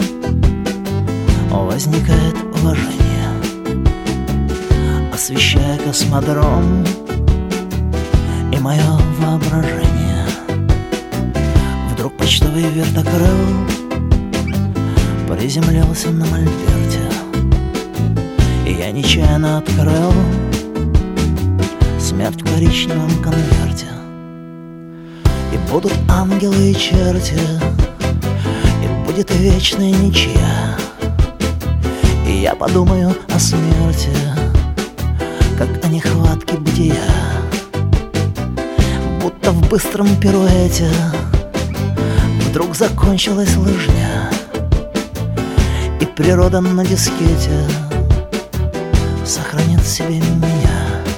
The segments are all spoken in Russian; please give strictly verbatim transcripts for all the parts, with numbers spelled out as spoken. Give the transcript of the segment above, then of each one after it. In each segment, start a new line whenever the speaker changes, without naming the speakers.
возникает уважение, освещая космодром и мое воображение. Вдруг почтовый вертокрыл приземлился на мольберте, и я нечаянно открыл смерть в коричневом конверте. И будут ангелы и черти, и будет вечная ничья. И я подумаю о смерти, как о нехватке бытия. Будто в быстром пируэте вдруг закончилась лыжня, и природа на дискете сохранит в себе меня.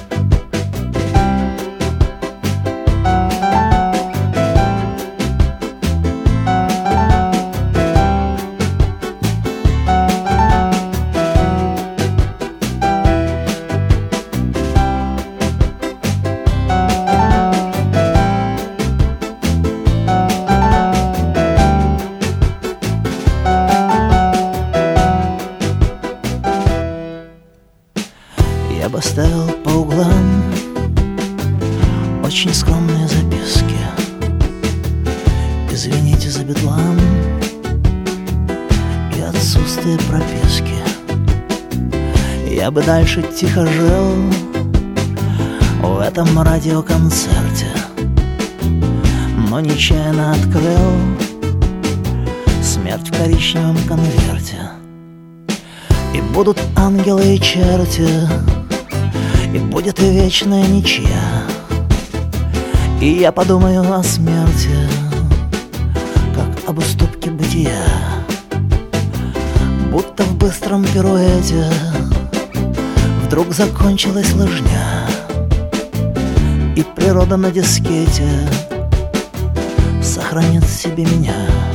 Я бы оставил по углам очень скромные записки. Извините за бедлам и отсутствие прописки. Я бы дальше тихо жил в этом радиоконцерте, но нечаянно открыл смерть в коричневом конверте. И будут ангелы и черти, и будет вечная ничья. И я подумаю о смерти, как об уступке бытия. Будто в быстром пируэте вдруг закончилась лыжня, и природа на дискете сохранит в себе меня.